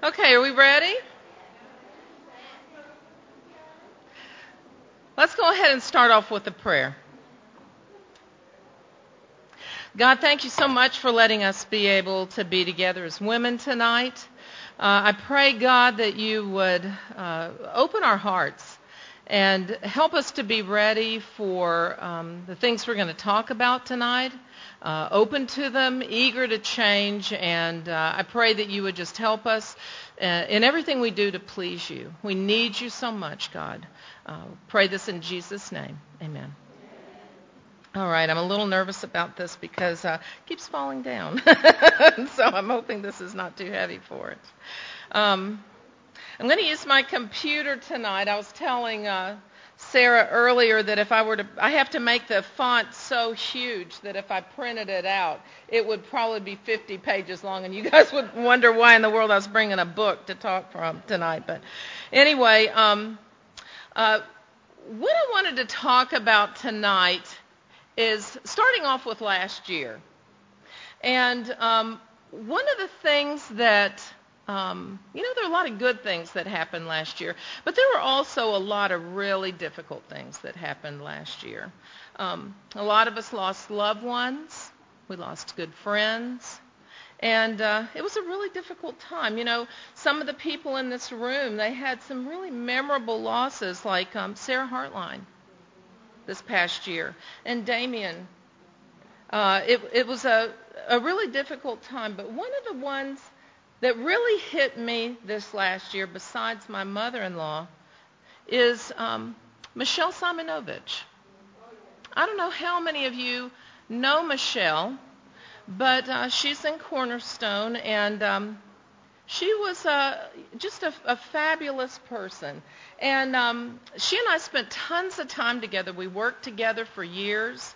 Okay, are we ready? Let's go ahead and start off with a prayer. God, thank you so much for letting us be able to be together as women tonight. I pray, God, that you would open our hearts and help us to be ready for the things we're going to talk about tonight, open to them, eager to change, and I pray that you would just help us in everything we do to please you. We need you so much, God. Pray this in Jesus' name. Amen. All right, I'm a little nervous about this because it keeps falling down. So I'm hoping this is not too heavy for it. I'm going to use my computer tonight. I was telling Sarah earlier that if I have to make the font so huge that if I printed it out, it would probably be 50 pages long, and you guys would wonder why in the world I was bringing a book to talk from tonight. But anyway, what I wanted to talk about tonight is starting off with last year. And one of the things that, there are a lot of good things that happened last year, but there were also a lot of really difficult things that happened last year. A lot of us lost loved ones. We lost good friends. And it was a really difficult time. You know, some of the people in this room, they had some really memorable losses, like Sarah Hartline this past year, and Damien. It was a really difficult time, but one of the ones that really hit me this last year, besides my mother-in-law, is Michelle Simonovich. I don't know how many of you know Michelle, but she's in Cornerstone, and she was just a fabulous person. And she and I spent tons of time together. We worked together for years.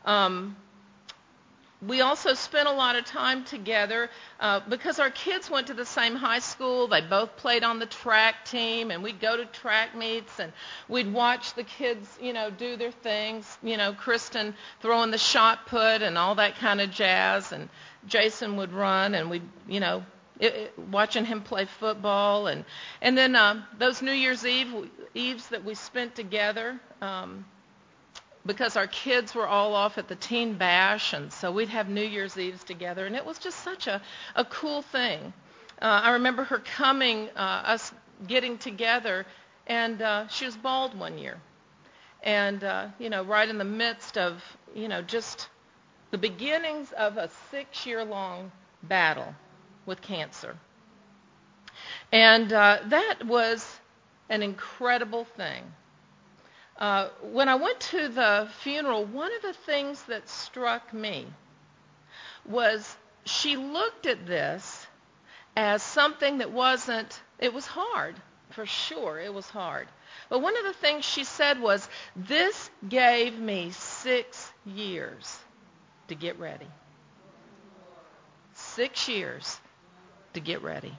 We also spent a lot of time together because our kids went to the same high school. They both played on the track team, and we'd go to track meets, and we'd watch the kids, do their things. Kristen throwing the shot put and all that kind of jazz, and Jason would run, and we'd, watching him play football, and then those New Year's Eves that we spent together, because our kids were all off at the teen bash, and so we'd have New Year's Eves together, and it was just such a cool thing. I remember her coming, us getting together, and she was bald one year, and right in the midst of just the beginnings of a 6-year-long battle with cancer. And that was an incredible thing. When I went to the funeral, one of the things that struck me was she looked at this as something that it was hard, for sure, it was hard. But one of the things she said was, this gave me 6 years to get ready. 6 years to get ready.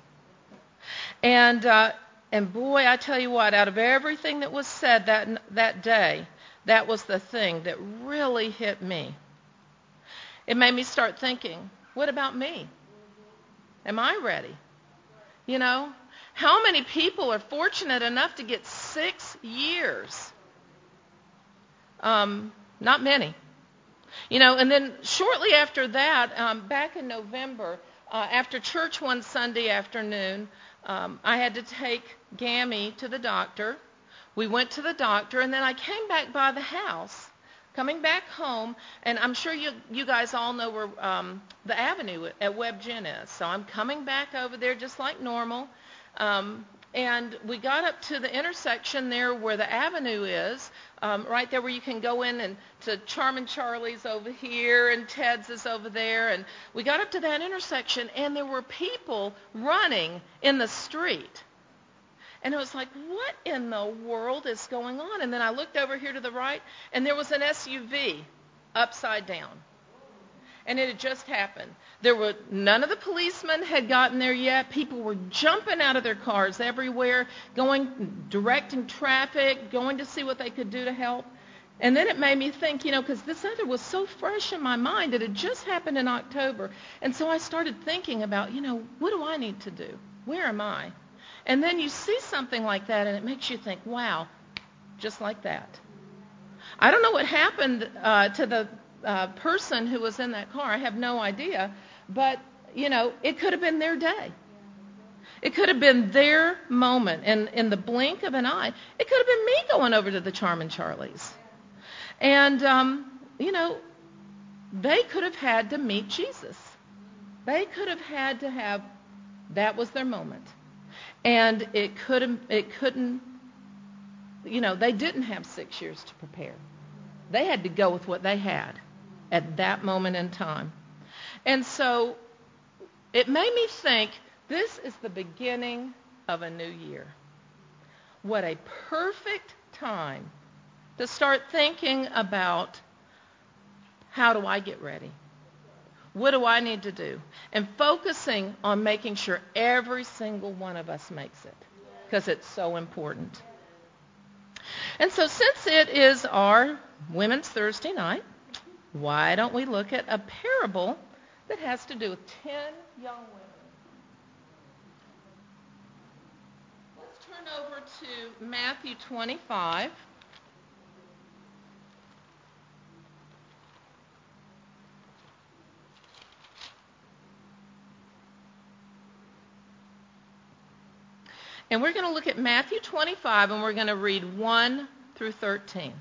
And boy, I tell you what, out of everything that was said that day, that was the thing that really hit me. It made me start thinking, what about me? Am I ready? How many people are fortunate enough to get 6 years? Not many. And then shortly after that, back in November, after church one Sunday afternoon, I had to take Gammy to the doctor. We went to the doctor, and then I came back by the house, coming back home, and I'm sure you guys all know where the avenue at Webb Gin is. So I'm coming back over there just like normal, and we got up to the intersection there where the avenue is, right there where you can go in and to Charmin Charlie's over here and Ted's is over there. And we got up to that intersection, and there were people running in the street. And it was like, what in the world is going on? And then I looked over here to the right, and there was an SUV upside down. And it had just happened. None of the policemen had gotten there yet. People were jumping out of their cars everywhere, directing traffic, going to see what they could do to help. And then it made me think, because this other was so fresh in my mind. It had just happened in October. And so I started thinking about, what do I need to do? Where am I? And then you see something like that, and it makes you think, wow, just like that. I don't know what happened to the person who was in that car. I have no idea. But, it could have been their day. It could have been their moment. And in the blink of an eye, it could have been me going over to the Charmin Charlie's. And, they could have had to meet Jesus. They could have had to have, that was their moment. And it couldn't, they didn't have 6 years to prepare. They had to go with what they had at that moment in time. And so it made me think, this is the beginning of a new year. What a perfect time to start thinking about, how do I get ready? What do I need to do? And focusing on making sure every single one of us makes it, because it's so important. And so since it is our Women's Thursday night, why don't we look at a parable that has to do with 10 young women. Let's turn over to Matthew 25. And we're going to look at Matthew 25, and we're going to read 1 through 13.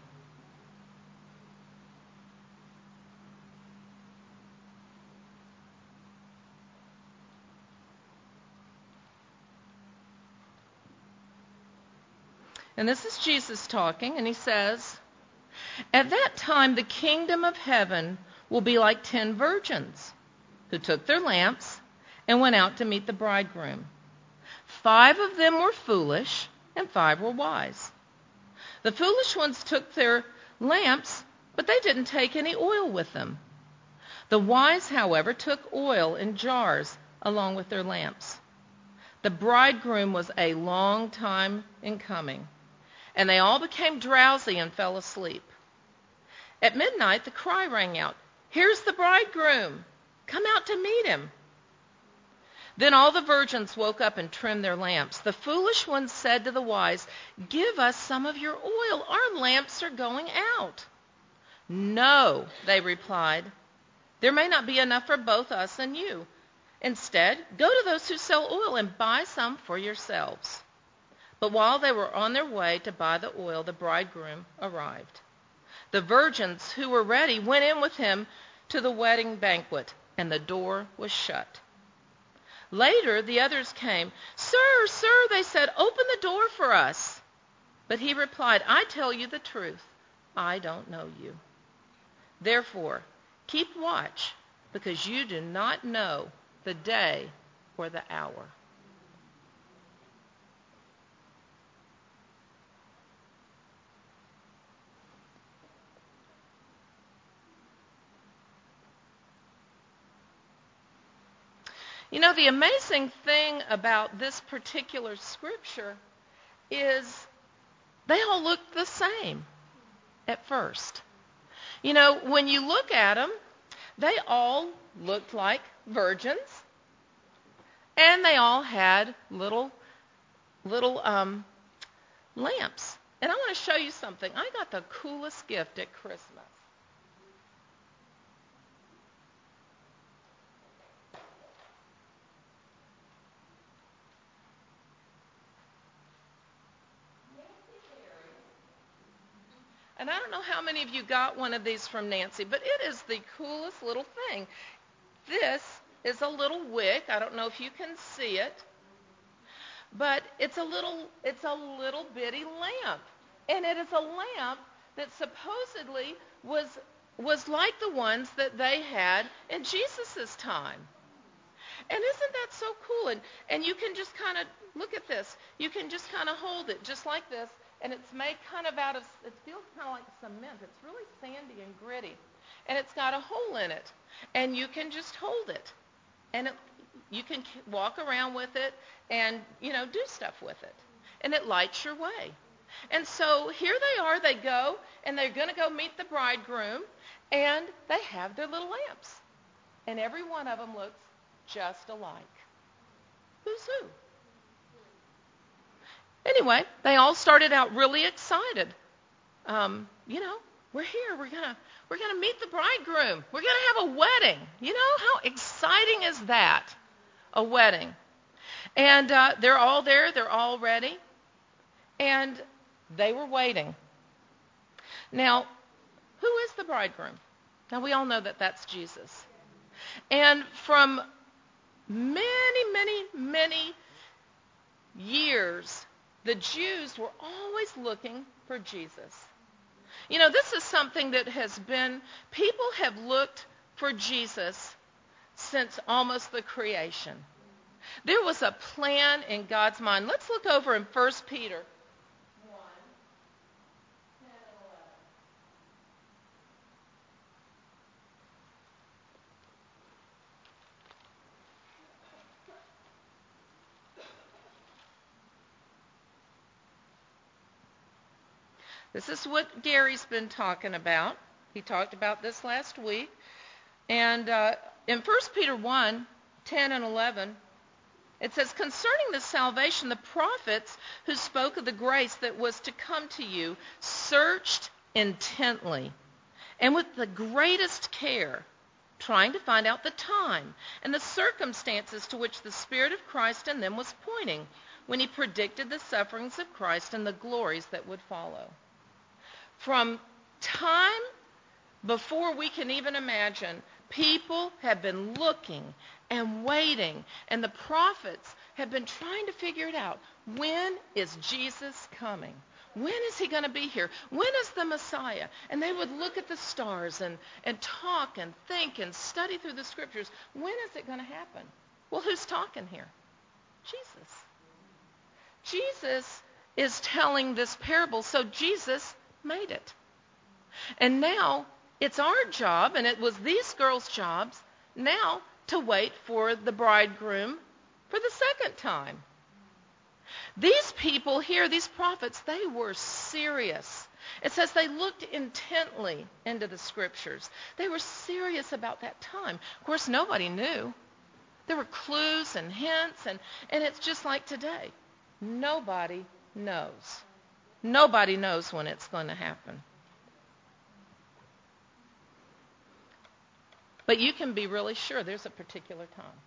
And this is Jesus talking, and he says, "At that time the kingdom of heaven will be like 10 virgins who took their lamps and went out to meet the bridegroom. 5 of them were foolish, and 5 were wise. The foolish ones took their lamps, but they didn't take any oil with them. The wise, however, took oil in jars along with their lamps. The bridegroom was a long time in coming, and they all became drowsy and fell asleep. At midnight, the cry rang out, 'Here's the bridegroom! Come out to meet him!' Then all the virgins woke up and trimmed their lamps. The foolish ones said to the wise, 'Give us some of your oil. Our lamps are going out.' 'No,' they replied. 'There may not be enough for both us and you. Instead, go to those who sell oil and buy some for yourselves.' But while they were on their way to buy the oil, the bridegroom arrived. The virgins who were ready went in with him to the wedding banquet, and the door was shut. Later, the others came. 'Sir, sir,' they said, 'open the door for us.' But he replied, 'I tell you the truth, I don't know you. Therefore, keep watch, because you do not know the day or the hour.'" The amazing thing about this particular scripture is they all look the same at first. When you look at them, they all looked like virgins, and they all had little lamps. And I want to show you something. I got the coolest gift at Christmas. And I don't know how many of you got one of these from Nancy, but it is the coolest little thing. This is a little wick. I don't know if you can see it, but it's a little bitty lamp. And it is a lamp that supposedly was like the ones that they had in Jesus' time. And isn't that so cool? And you can just kind of look at this. You can just kind of hold it just like this. And it's made kind of out of, it feels kind of like cement. It's really sandy and gritty. And it's got a hole in it. And you can just hold it. And you can walk around with it and, do stuff with it. And it lights your way. And so here they are. They go, and they're going to go meet the bridegroom. And they have their little lamps. And every one of them looks just alike. Who's who? Anyway, they all started out really excited. We're here. We're gonna meet the bridegroom. We're gonna have a wedding. How exciting is that? A wedding. And they're all there. They're all ready. And they were waiting. Now, who is the bridegroom? Now, we all know that that's Jesus. And from many, many, many years, the Jews were always looking for Jesus. This is something that people have looked for Jesus since almost the creation. There was a plan in God's mind. Let's look over in 1 Peter 1, 10 and 11. This is what Gary's been talking about. He talked about this last week. And in 1 Peter 1, 10 and 11, it says, concerning this salvation, the prophets who spoke of the grace that was to come to you searched intently and with the greatest care, trying to find out the time and the circumstances to which the Spirit of Christ in them was pointing when he predicted the sufferings of Christ and the glories that would follow. From time before we can even imagine, people have been looking and waiting, and the prophets have been trying to figure it out. When is Jesus coming? When is he going to be here? When is the Messiah? And they would look at the stars and talk and think and study through the scriptures. When is it going to happen? Well, who's talking here? Jesus. Jesus is telling this parable, so Jesus made it. And now it's our job, and it was these girls' jobs, now to wait for the bridegroom for the second time. These people here, these prophets, they were serious. It says they looked intently into the scriptures. They were serious about that time. Of course, nobody knew. There were clues and hints, and it's just like today. Nobody knows. Nobody knows when it's going to happen. But you can be really sure there's a particular time.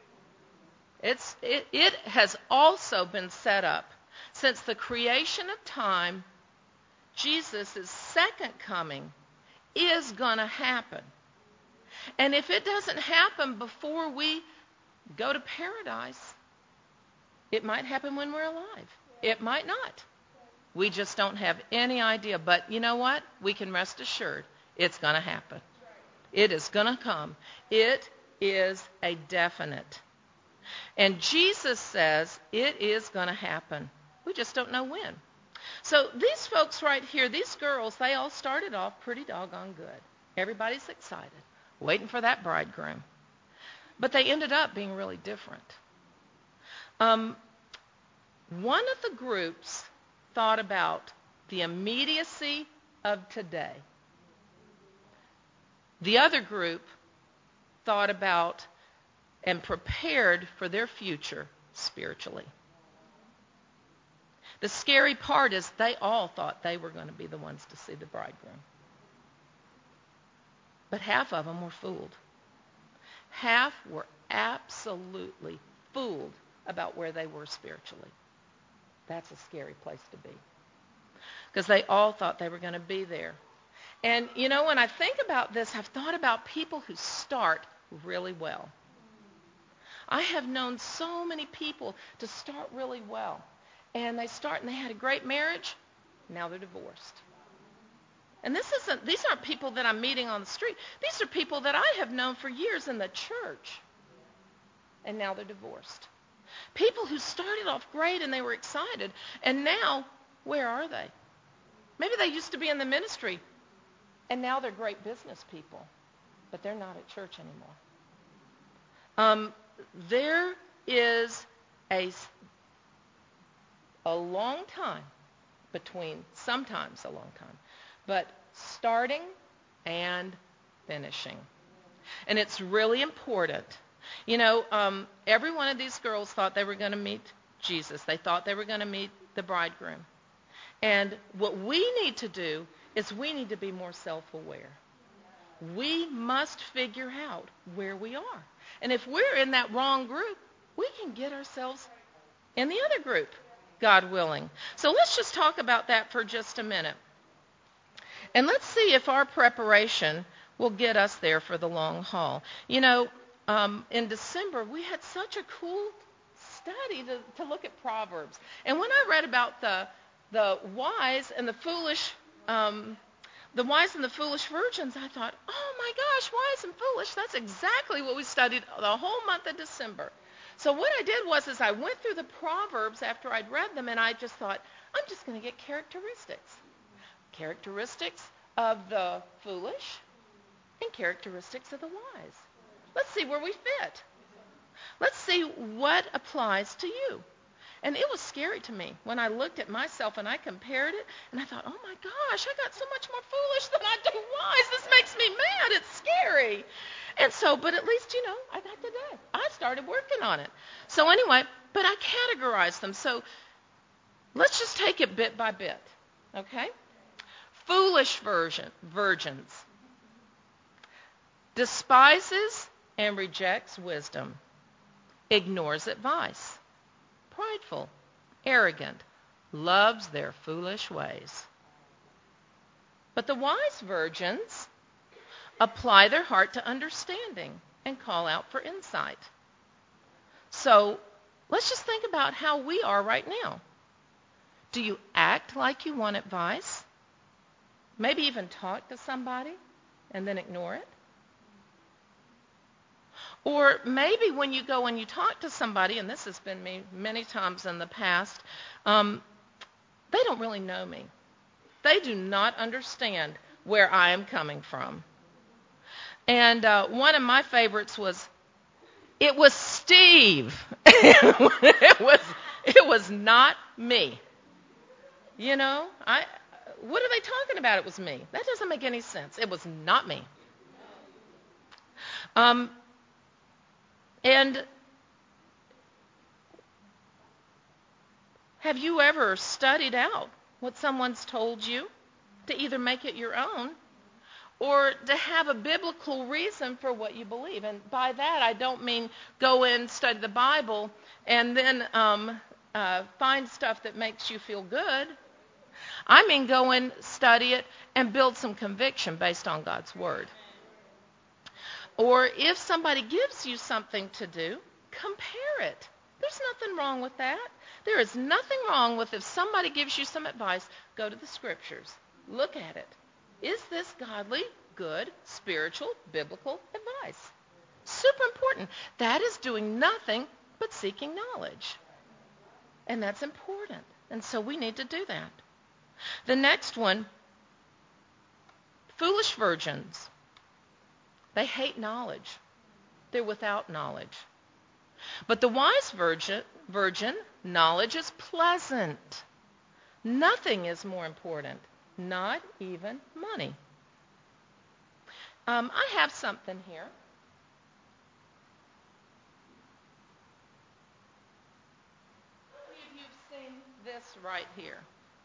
It has also been set up since the creation of time. Jesus' second coming is going to happen. And if it doesn't happen before we go to paradise, it might happen when we're alive. It might not. We just don't have any idea. But you know what? We can rest assured it's going to happen. It is going to come. It is a definite. And Jesus says it is going to happen. We just don't know when. So these folks right here, these girls, they all started off pretty doggone good. Everybody's excited, waiting for that bridegroom. But they ended up being really different. One of the groups thought about the immediacy of today. The other group thought about and prepared for their future spiritually. The scary part is they all thought they were going to be the ones to see the bridegroom. But half of them were fooled. Half were absolutely fooled about where they were spiritually. That's a scary place to be. Because they all thought they were going to be there. And, when I think about this, I've thought about people who start really well. I have known so many people to start really well. And they start and they had a great marriage. Now they're divorced. And these aren't people that I'm meeting on the street. These are people that I have known for years in the church. And now they're divorced. People who started off great and they were excited. And now, where are they? Maybe they used to be in the ministry. And now they're great business people. But they're not at church anymore. There is a long time between, sometimes a long time, but starting and finishing. And it's really important. Every one of these girls thought they were going to meet Jesus. They thought they were going to meet the bridegroom. And what we need to do is we need to be more self-aware. We must figure out where we are. And if we're in that wrong group, we can get ourselves in the other group, God willing. So let's just talk about that for just a minute. And let's see if our preparation will get us there for the long haul. You know, in December, we had such a cool study to look at Proverbs. And when I read about the wise and the foolish virgins, I thought, oh my gosh, wise and foolish, that's exactly what we studied the whole month of December. So what I did was I went through the Proverbs after I'd read them, and I just thought, I'm just going to get characteristics. Characteristics of the foolish and characteristics of the wise. Let's see where we fit. Let's see what applies to you. And it was scary to me when I looked at myself and I compared it, and I thought, oh my gosh, I got so much more foolish than I do wise. This makes me mad. It's scary. And so, but at least, I got today. I started working on it. So anyway, but I categorized them. So let's just take it bit by bit, okay? Foolish virgins. Despises and rejects wisdom. Ignores advice. Prideful, arrogant, loves their foolish ways. But the wise virgins apply their heart to understanding and call out for insight. So let's just think about how we are right now. Do you act like you want advice? Maybe even talk to somebody and then ignore it? Or maybe when you go and you talk to somebody, and this has been me many times in the past, they don't really know me. They do not understand where I am coming from. And one of my favorites was, it was Steve. It was not me. What are they talking about? It was me. That doesn't make any sense. It was not me. And have you ever studied out what someone's told you to either make it your own or to have a biblical reason for what you believe? And by that, I don't mean go in, study the Bible, and then find stuff that makes you feel good. I mean go in, study it, and build some conviction based on God's Word. Or if somebody gives you something to do, compare it. There's nothing wrong with that. There is nothing wrong with if somebody gives you some advice, go to the Scriptures. Look at it. Is this godly, good, spiritual, biblical advice? Super important. That is doing nothing but seeking knowledge. And that's important. And so we need to do that. The next one, foolish virgins. They hate knowledge. They're without knowledge. But the wise virgin, knowledge is pleasant. Nothing is more important, not even money. I have something here. How many of you have seen this right here?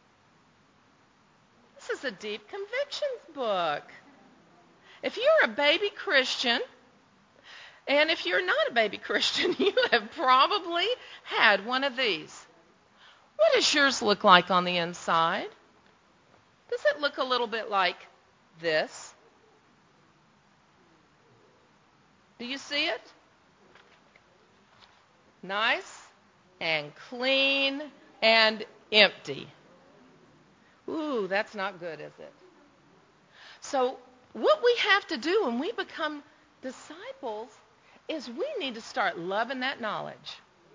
This is a deep convictions book. If you're a baby Christian, and if you're not a baby Christian, you have probably had one of these. What does yours look like on the inside? Does it look a little bit like this? Do you see it? Nice and clean and empty. Ooh, that's not good, is it? So what we have to do when we become disciples is we need to start loving that knowledge.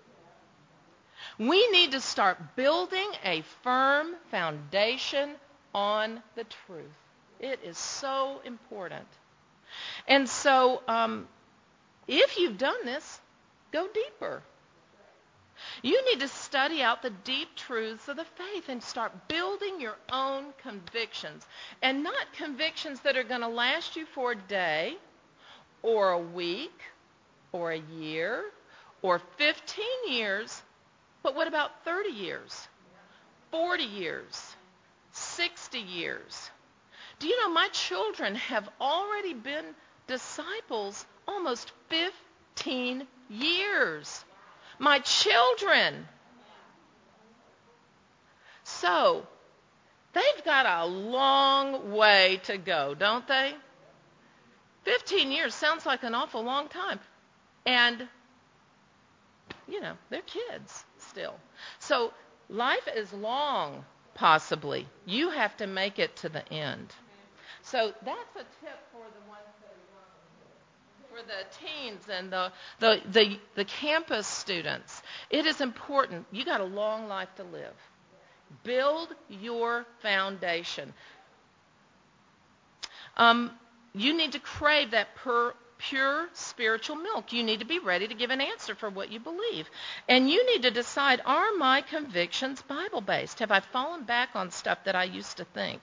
We need to start building a firm foundation on the truth. It is so important. And so if you've done this, go deeper. You need to study out the deep truths of the faith and start building your own convictions. And not convictions that are going to last you for a day or a week or a year or 15 years, but what about 30 years? 40 years, 60 years. Do you know my children have already been disciples almost 15 years? My children. So, they've got a long way to go, don't they? 15 years sounds like an awful long time. And, they're kids still. So, life is long, possibly. You have to make it to the end. So, that's a tip for the ones that are young, for the teens and the campus students. It is important. You got a long life to live. Build your foundation. You need to crave that pure spiritual milk. You need to be ready to give an answer for what you believe. And you need to decide, are my convictions Bible-based? Have I fallen back on stuff that I used to think?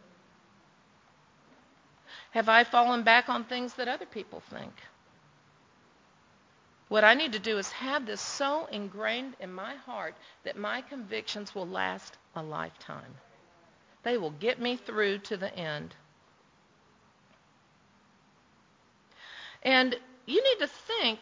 Have I fallen back on things that other people think? What I need to do is have this so ingrained in my heart that my convictions will last a lifetime. They will get me through to the end. And you need to think,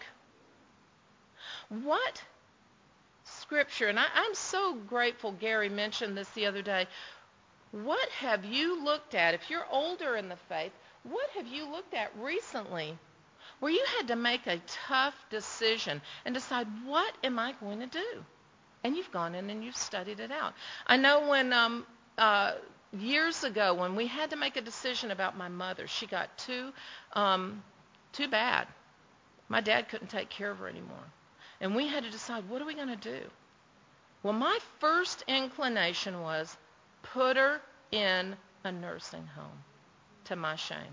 what scripture, and I'm so grateful Gary mentioned this the other day, what have you looked at, if you're older in the faith, what have you looked at recently where you had to make a tough decision and decide, what am I going to do? And you've gone in and you've studied it out. I know when years ago when we had to make a decision about my mother, she got too bad. My dad couldn't take care of her anymore. And we had to decide, what are we going to do? Well, my first inclination was put her in a nursing home, to my shame.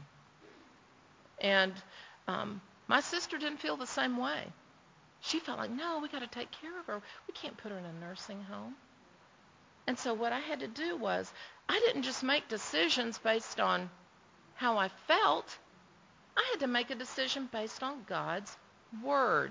And my sister didn't feel the same way. She felt like, no, we got to take care of her. We can't put her in a nursing home. And so what I had to do was, I didn't just make decisions based on how I felt. I had to make a decision based on God's Word.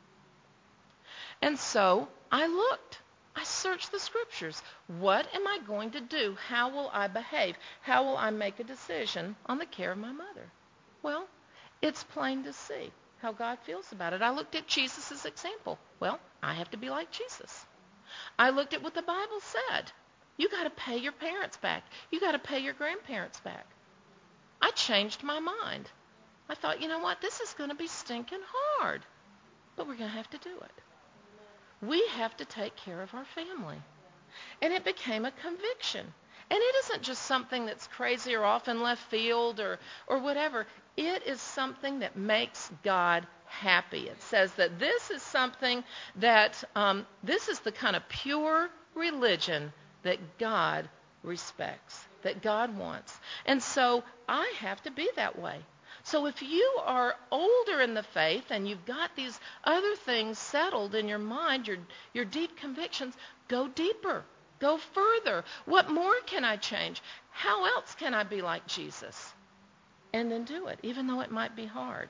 And so I looked. I searched the Scriptures. What am I going to do? How will I behave? How will I make a decision on the care of my mother? Well, it's plain to see how God feels about it. I looked at Jesus' example. Well, I have to be like Jesus. I looked at what the Bible said. You got to pay your parents back. You got to pay your grandparents back. I changed my mind. I thought, you know what? This is going to be stinking hard. But we're going to have to do it. We have to take care of our family. And it became a conviction. And it isn't just something that's crazy or off in left field or whatever. It is something that makes God happy. It says that this is something that, this is the kind of pure religion that God respects, that God wants. And so I have to be that way. So if you are older in the faith and you've got these other things settled in your mind, your deep convictions, go deeper. Go further. What more can I change? How else can I be like Jesus? And then do it, even though it might be hard.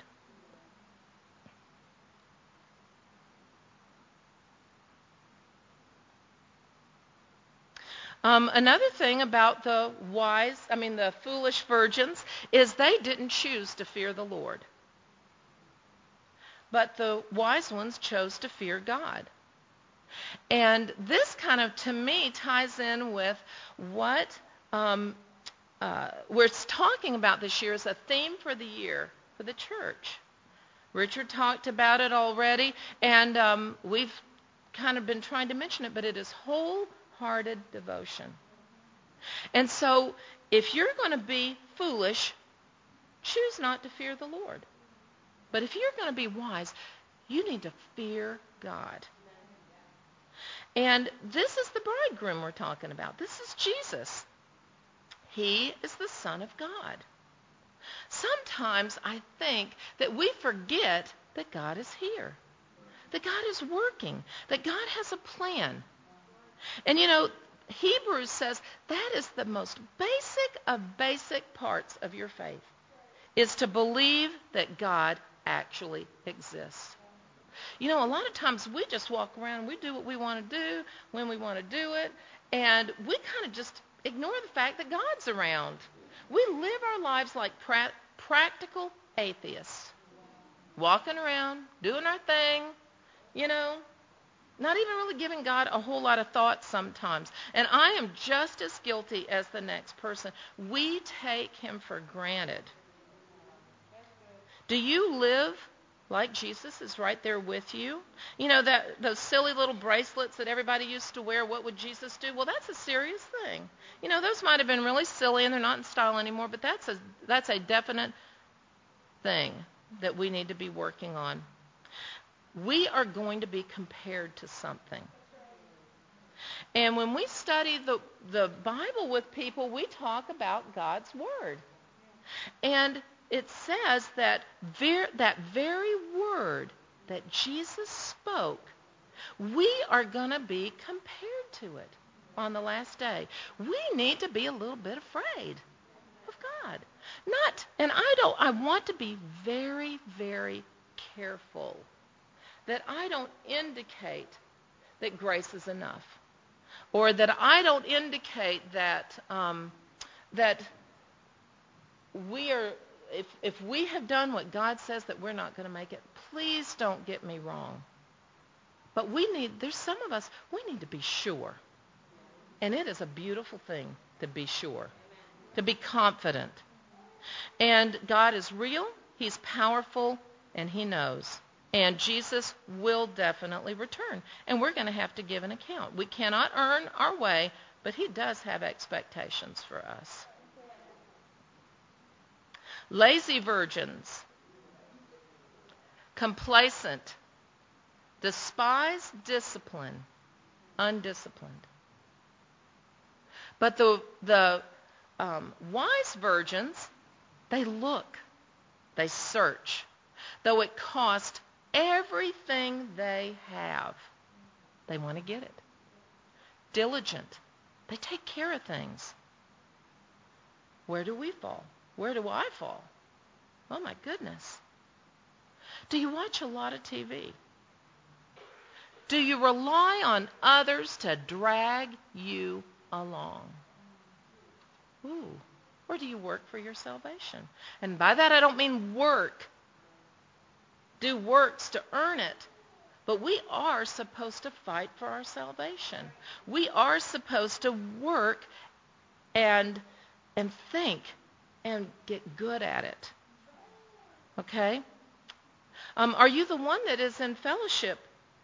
Another thing about the foolish virgins, is they didn't choose to fear the Lord. But the wise ones chose to fear God. And this kind of, to me, ties in with what we're talking about this year as a theme for the year for the church. Richard talked about it already, and we've kind of been trying to mention it, but it is wholehearted devotion. And so if you're going to be foolish, choose not to fear the Lord. But if you're going to be wise, you need to fear God. And this is the bridegroom we're talking about. This is Jesus. He is the Son of God. Sometimes I think that we forget that God is here, that God is working, that God has a plan. And Hebrews says that is the most basic of basic parts of your faith, is to believe that God actually exists. A lot of times we just walk around and we do what we want to do when we want to do it, And we kind of just ignore the fact that God's around. We live our lives like practical atheists, walking around, doing our thing, you know, not even really giving God a whole lot of thought sometimes. And I am just as guilty as the next person. We take him for granted. Do you live like Jesus is right there with you? You know, those silly little bracelets that everybody used to wear, what would Jesus do? Well, that's a serious thing. You know, those might have been really silly and they're not in style anymore, but that's a definite thing that we need to be working on. We are going to be compared to something. And when we study the Bible with people, we talk about God's Word. And it says that that very word that Jesus spoke, we are going to be compared to it on the last day. We need to be a little bit afraid of God. I want to be very, very careful that I don't indicate that grace is enough, or that I don't indicate that that we are, if we have done what God says, that we're not going to make it. Please don't get me wrong. But there's some of us, we need to be sure. And it is a beautiful thing to be sure, to be confident. And God is real, he's powerful, and he knows. And Jesus will definitely return. And we're going to have to give an account. We cannot earn our way, but he does have expectations for us. Lazy virgins, complacent, despise discipline, undisciplined. But the wise virgins, they look, they search, though it cost everything they have. They want to get it. Diligent, they take care of things. Where do we fall? Where do I fall? Oh my goodness. Do you watch a lot of TV? Do you rely on others to drag you along? Ooh. Or do you work for your salvation? And by that I don't mean work. Do works to earn it. But we are supposed to fight for our salvation. We are supposed to work and think and get good at it. Okay? Are you the one that is in fellowship,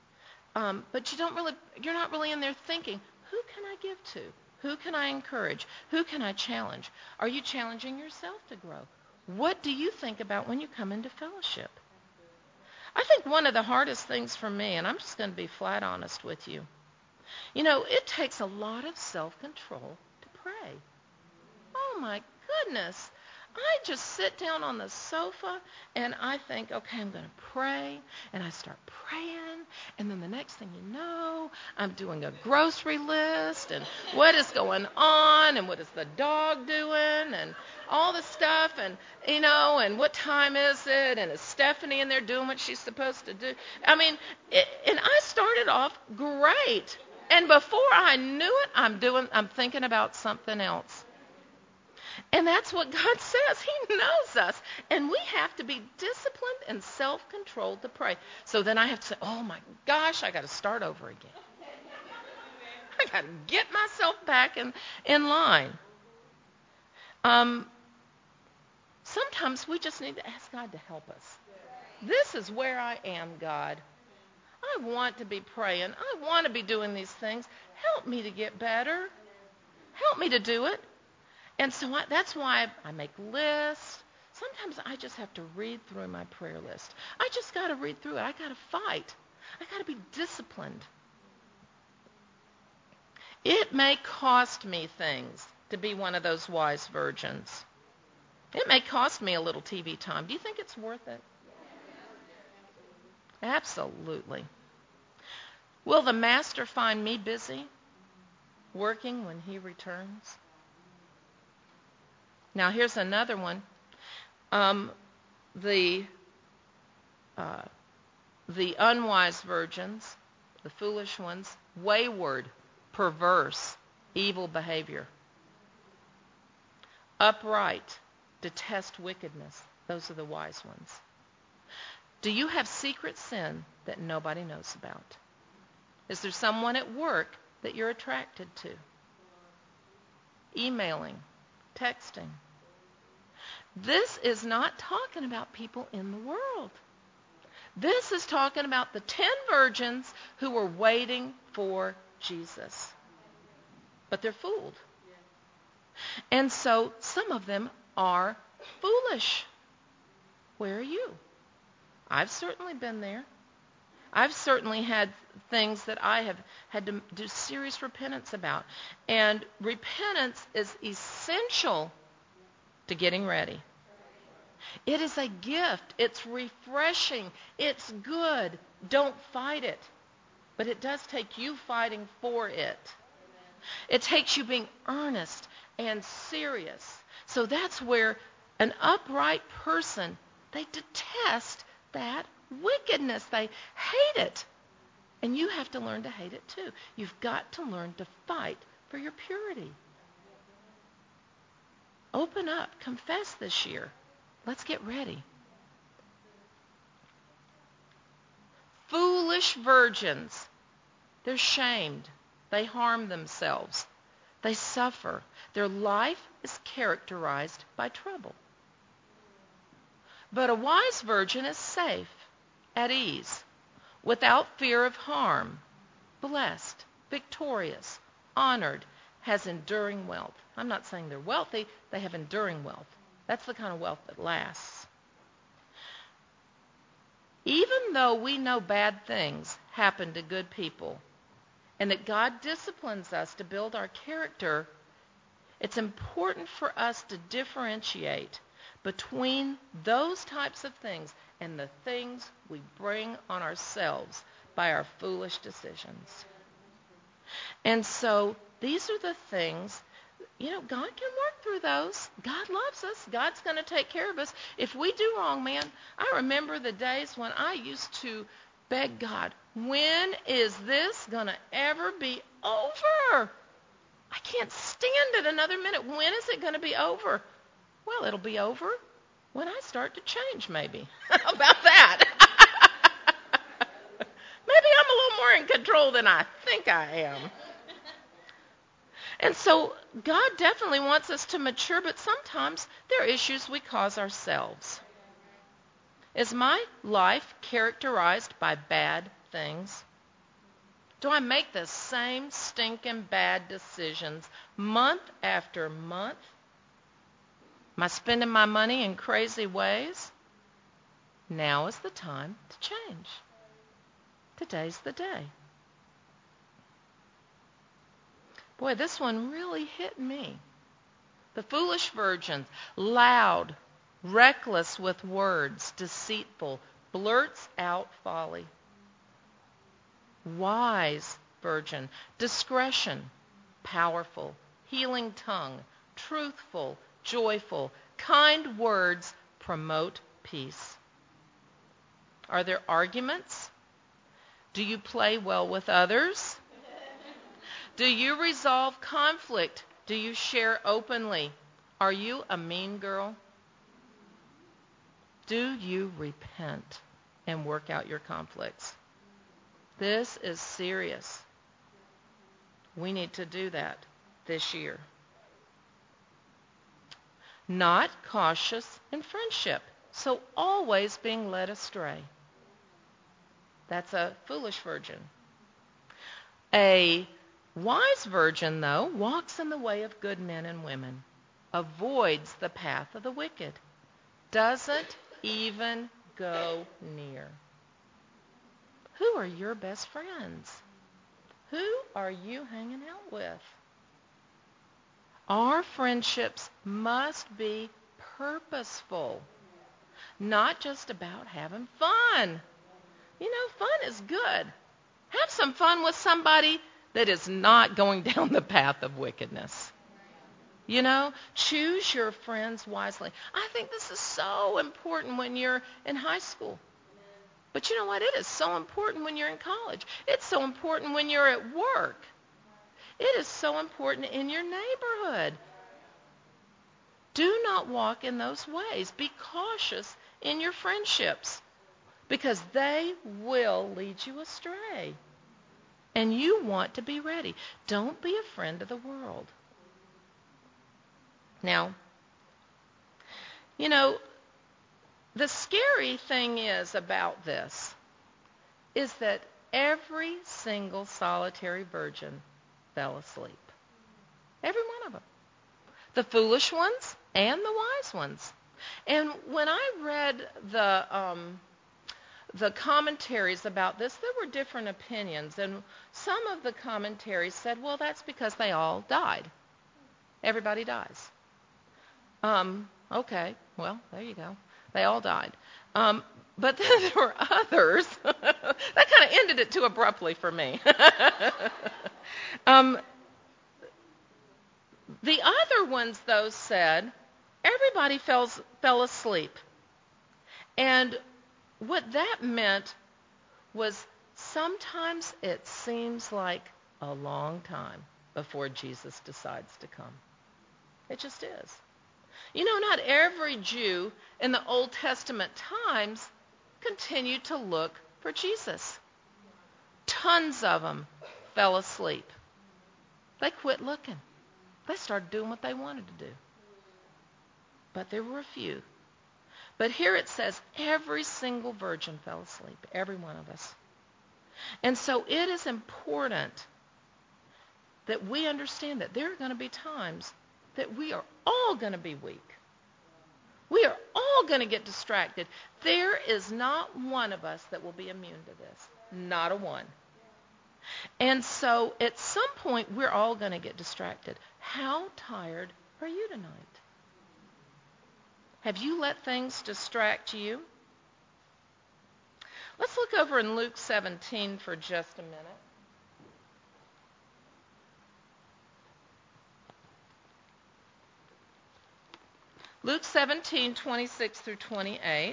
but you're not really in there thinking, who can I give to? Who can I encourage? Who can I challenge? Are you challenging yourself to grow? What do you think about when you come into fellowship? I think one of the hardest things for me, and I'm just going to be flat honest with you, it takes a lot of self-control to pray. Oh my goodness. I just sit down on the sofa and I think, okay, I'm going to pray, and I start praying, and then the next thing you know, I'm doing a grocery list, and what is going on, and what is the dog doing, and all the stuff, and and what time is it, and is Stephanie in there doing what she's supposed to do? And I started off great, and before I knew it, I'm thinking about something else. And that's what God says. He knows us. And we have to be disciplined and self-controlled to pray. So then I have to say, oh my gosh, I got to start over again. I got to get myself back in line. Sometimes we just need to ask God to help us. This is where I am, God. I want to be praying. I want to be doing these things. Help me to get better. Help me to do it. And so that's why I make lists. Sometimes I just have to read through my prayer list. I just got to read through it. I got to fight. I got to be disciplined. It may cost me things to be one of those wise virgins. It may cost me a little TV time. Do you think it's worth it? Absolutely. Will the master find me busy working when he returns? Now here's another one. The unwise virgins, the foolish ones, wayward, perverse, evil behavior. Upright, detest wickedness. Those are the wise ones. Do you have secret sin that nobody knows about? Is there someone at work that you're attracted to? Emailing, texting. This is not talking about people in the world. This is talking about the 10 virgins who were waiting for Jesus. But they're fooled. And so some of them are foolish. Where are you? I've certainly been there. I've certainly had things that I have had to do serious repentance about. And repentance is essential to getting ready. It is a gift. It's refreshing. It's good. Don't fight it. But it does take you fighting for it. It takes you being earnest and serious. So that's where an upright person, they detest that wickedness. They hate it. And you have to learn to hate it too. You've got to learn to fight for your purity. Open up. Confess this year. Let's get ready. Foolish virgins. They're shamed. They harm themselves. They suffer. Their life is characterized by trouble. But a wise virgin is safe, at ease, without fear of harm, blessed, victorious, honored, has enduring wealth. I'm not saying they're wealthy. They have enduring wealth. That's the kind of wealth that lasts. Even though we know bad things happen to good people and that God disciplines us to build our character, it's important for us to differentiate between those types of things and the things we bring on ourselves by our foolish decisions. And so these are the things, God can work through those. God loves us. God's going to take care of us. If we do wrong, man, I remember the days when I used to beg God, when is this going to ever be over? I can't stand it another minute. When is it going to be over? Well, it'll be over when I start to change, maybe. How about that? Maybe I'm a little more in control than I think I am. And so God definitely wants us to mature, but sometimes there are issues we cause ourselves. Is my life characterized by bad things? Do I make the same stinking bad decisions month after month? Am I spending my money in crazy ways? Now is the time to change. Today's the day. Boy, this one really hit me. The foolish virgin, loud, reckless with words, deceitful, blurts out folly. Wise virgin, discretion, powerful, healing tongue, truthful, joyful, kind words promote peace. Are there arguments? Do you play well with others? Do you resolve conflict? Do you share openly? Are you a mean girl? Do you repent and work out your conflicts? This is serious. We need to do that this year. Not cautious in friendship, so always being led astray. That's a foolish virgin. A wise virgin, though, walks in the way of good men and women, avoids the path of the wicked, doesn't even go near. Who are your best friends? Who are you hanging out with? Our friendships must be purposeful, not just about having fun. Fun is good. Have some fun with somebody that is not going down the path of wickedness. Choose your friends wisely. I think this is so important when you're in high school. But you know what? It is so important when you're in college. It's so important when you're at work. It is so important in your neighborhood. Do not walk in those ways. Be cautious in your friendships because they will lead you astray. And you want to be ready. Don't be a friend of the world. Now, the scary thing is about this is that every single solitary virgin fell asleep. Every one of them. The foolish ones and the wise ones. And when I read the commentaries about this, there were different opinions. And some of the commentaries said, well, that's because they all died. Everybody dies. Okay, well, there you go. They all died. But then there were others. That kind of ended it too abruptly for me. The other ones, though, said everybody fell asleep. And what that meant was sometimes it seems like a long time before Jesus decides to come. It just is. Not every Jew in the Old Testament times continued to look for Jesus. Tons of them fell asleep. They quit looking. They started doing what they wanted to do. But there were a few. But here it says every single virgin fell asleep, every one of us. And so it is important that we understand that there are going to be times that we are all going to be weak. We are all going to get distracted. There is not one of us that will be immune to this. Not a one. And so at some point, we're all going to get distracted. How tired are you tonight? Have you let things distract you? Let's look over in Luke 17 for just a minute. Luke 17, 26 through 28.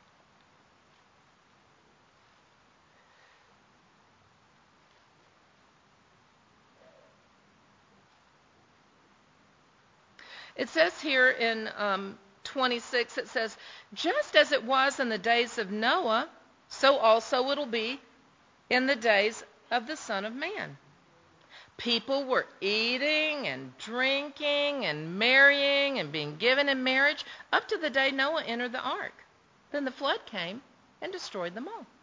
It says here in 26, it says, just as it was in the days of Noah, so also it'll be in the days of the Son of Man. People were eating and drinking and marrying and being given in marriage up to the day Noah entered the ark. Then the flood came and destroyed them all.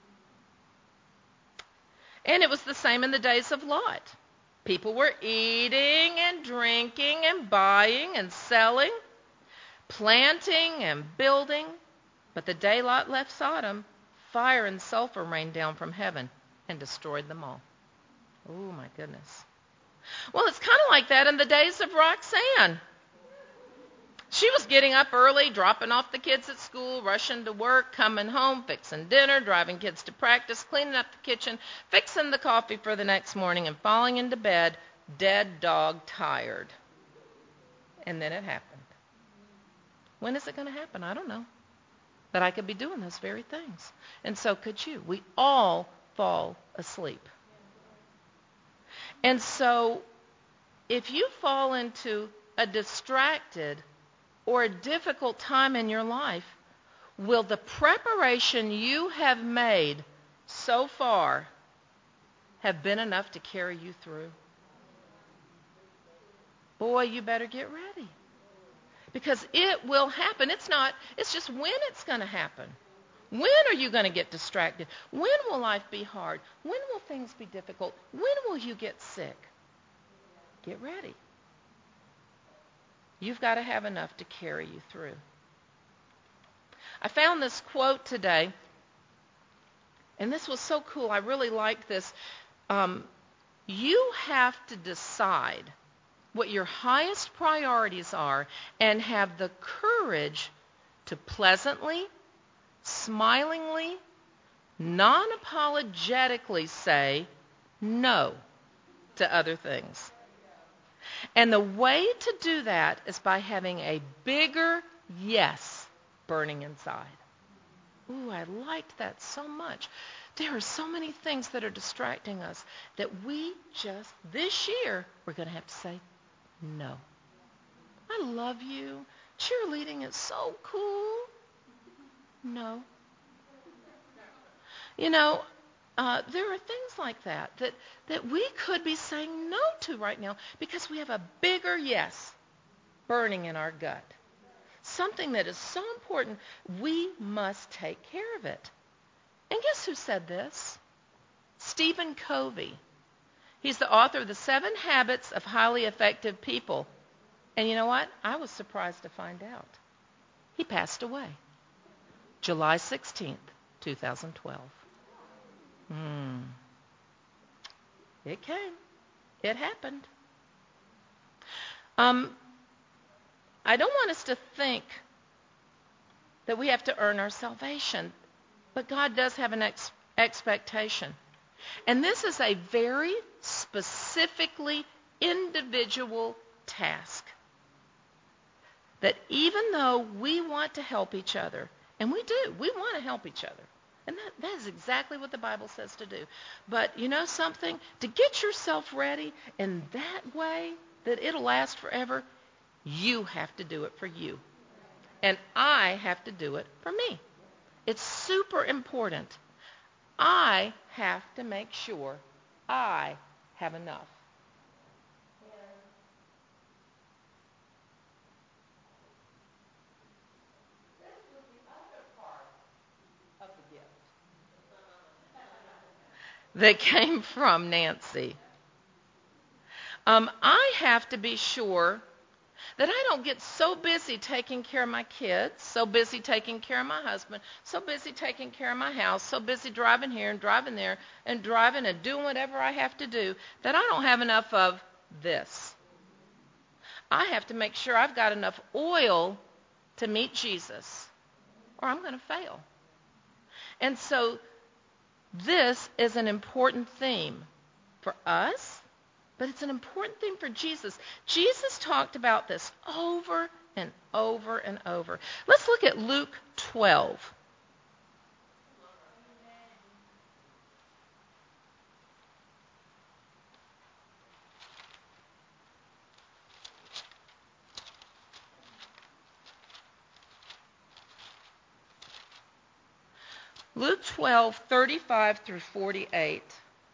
And it was the same in the days of Lot. People were eating and drinking and buying and selling, planting and building. But the day Lot left Sodom, fire and sulfur rained down from heaven and destroyed them all. Oh, my goodness. Well, it's kind of like that in the days of Roxanne. She was getting up early, dropping off the kids at school, rushing to work, coming home, fixing dinner, driving kids to practice, cleaning up the kitchen, fixing the coffee for the next morning, and falling into bed, dead dog tired. And then it happened. When is it going to happen? I don't know. But I could be doing those very things. And so could you. We all fall asleep. And so if you fall into a distracted or a difficult time in your life, will the preparation you have made so far have been enough to carry you through? Boy, you better get ready. Because it will happen. It's just when it's going to happen. When are you going to get distracted? When will life be hard? When will things be difficult? When will you get sick? Get ready. You've got to have enough to carry you through. I found this quote today, and this was so cool. I really liked this. You have to decide what your highest priorities are and have the courage to pleasantly, smilingly, non-apologetically say no to other things. And the way to do that is by having a bigger yes burning inside. Ooh, I liked that so much. There are so many things that are distracting us that this year, we're going to have to say no. I love you. Cheerleading is so cool. No. There are things like that we could be saying no to right now because we have a bigger yes burning in our gut. Something that is so important, we must take care of it. And guess who said this? Stephen Covey. He's the author of The 7 Habits of Highly Effective People. And you know what? I was surprised to find out. He passed away July 16th, 2012. It came. It happened. I don't want us to think that we have to earn our salvation, but God does have an expectation. And this is a very specifically individual task. That even though we want to help each other, and we do, we want to help each other. And that is exactly what the Bible says to do. But you know something? To get yourself ready in that way that it'll last forever, you have to do it for you. And I have to do it for me. It's super important. I have to make sure I have enough. That came from Nancy. I have to be sure that I don't get so busy taking care of my kids, so busy taking care of my husband, so busy taking care of my house, so busy driving here and driving there and driving and doing whatever I have to do that I don't have enough of this. I have to make sure I've got enough oil to meet Jesus, or I'm going to fail. And so this is an important theme for us, but it's an important theme for Jesus. Jesus talked about this over and over and over. Let's look at Luke 12. Luke 12:35 through 48.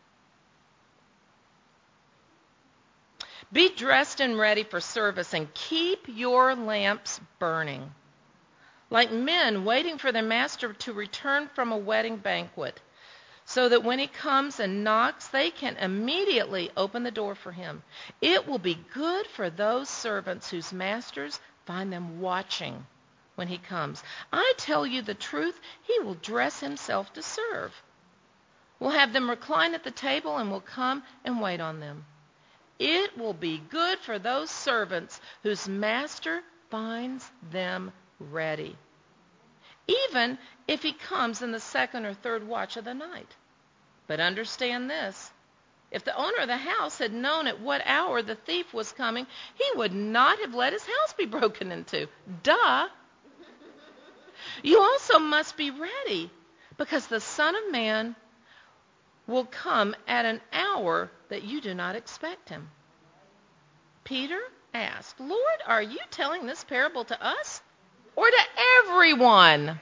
Be dressed and ready for service and keep your lamps burning, like men waiting for their master to return from a wedding banquet, so that when he comes and knocks, they can immediately open the door for him. It will be good for those servants whose masters find them watching when he comes. I tell you the truth, he will dress himself to serve. Will have them recline at the table and will come and wait on them. It will be good for those servants whose master finds them ready, even if he comes in the second or third watch of the night. But understand this, if the owner of the house had known at what hour the thief was coming, he would not have let his house be broken into. Duh! You also must be ready, because the Son of Man will come at an hour that you do not expect him. Peter asked, Lord, are you telling this parable to us or to everyone?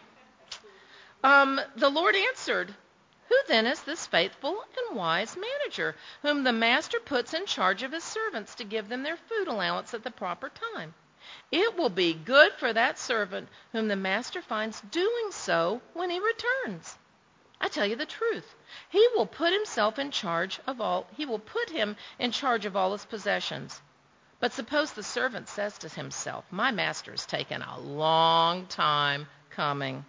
The Lord answered, who then is this faithful and wise manager, whom the master puts in charge of his servants to give them their food allowance at the proper time? It will be good for that servant whom the master finds doing so when he returns. I tell you the truth. He will put him in charge of all his possessions. But suppose the servant says to himself, my master has taken a long time coming.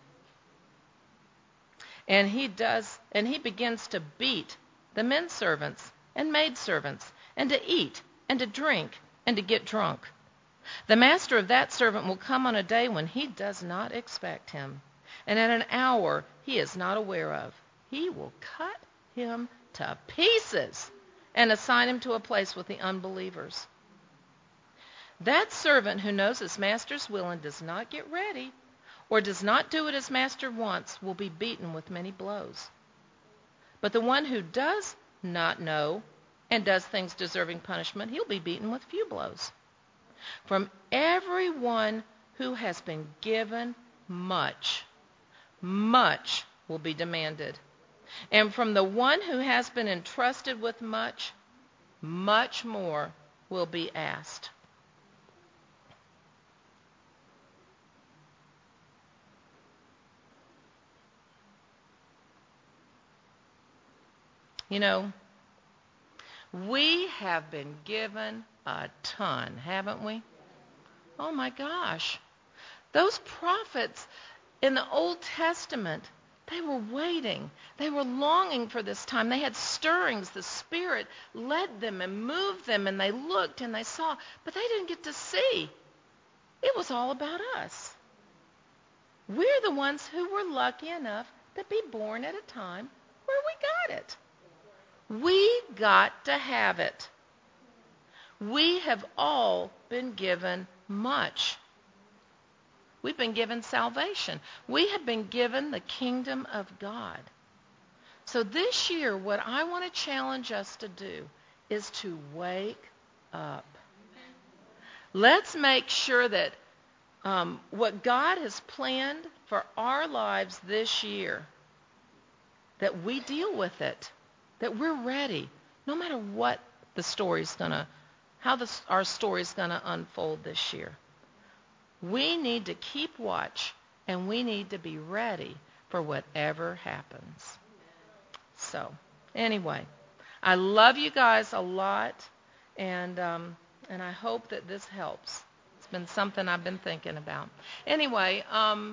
And he begins to beat the men servants and maid servants, and to eat and to drink and to get drunk. The master of that servant will come on a day when he does not expect him, and at an hour he is not aware of. He will cut him to pieces and assign him to a place with the unbelievers. That servant who knows his master's will and does not get ready, or does not do what his master wants, will be beaten with many blows. But the one who does not know and does things deserving punishment, he'll be beaten with few blows. From everyone who has been given much, much will be demanded. And from the one who has been entrusted with much, much more will be asked. You know, we have been given a ton, haven't we? Oh my gosh. Those prophets in the Old Testament, they were waiting. They were longing for this time. They had stirrings. The Spirit led them and moved them, and they looked and they saw, but they didn't get to see. It was all about us. We're the ones who were lucky enough to be born at a time where we got it. We got to have it. We have all been given much. We've been given salvation. We have been given the kingdom of God. So this year, what I want to challenge us to do is to wake up. Let's make sure that what God has planned for our lives this year, that we deal with it, that we're ready, no matter what the story's gonna, how our story's gonna unfold this year. We need to keep watch, and we need to be ready for whatever happens. So, anyway, I love you guys a lot, and I hope that this helps. It's been something I've been thinking about. Anyway,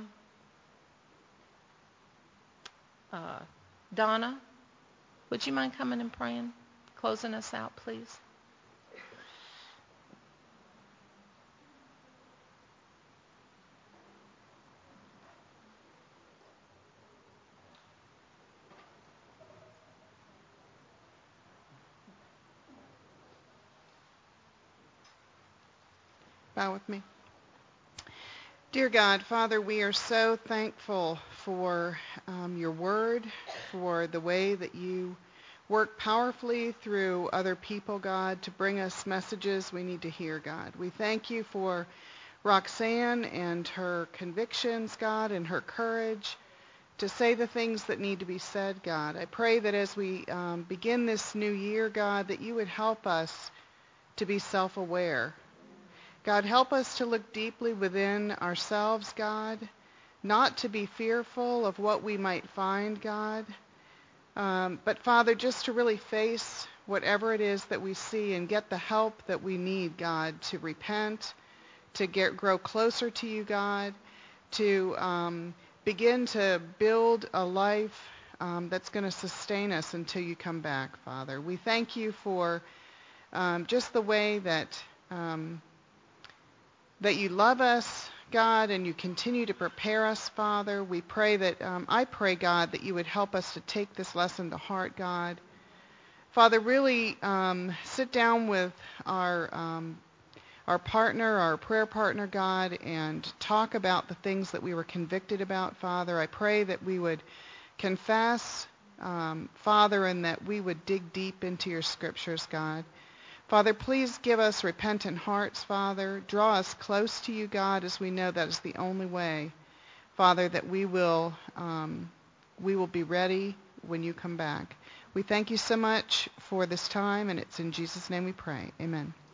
Donna, would you mind coming and praying, closing us out, please? Bow with me. Dear God, Father, we are so thankful for your word, for the way that you work powerfully through other people, God, to bring us messages we need to hear, God. We thank you for Roxanne and her convictions, God, and her courage to say the things that need to be said, God. I pray that as we begin this new year, God, that you would help us to be self-aware. God, help us to look deeply within ourselves, God, not to be fearful of what we might find, God, but, Father, just to really face whatever it is that we see and get the help that we need, God, to repent, to grow closer to you, God, to begin to build a life that's going to sustain us until you come back, Father. We thank you for just the way that you love us, God, and you continue to prepare us, Father. We pray that, I pray, God, that you would help us to take this lesson to heart, God. Father, really sit down with our partner, our prayer partner, God, and talk about the things that we were convicted about, Father. I pray that we would confess, Father, and that we would dig deep into your scriptures, God. Father, please give us repentant hearts, Father. Draw us close to you, God, as we know that is the only way, Father, that we will be ready when you come back. We thank you so much for this time, and it's in Jesus' name we pray. Amen.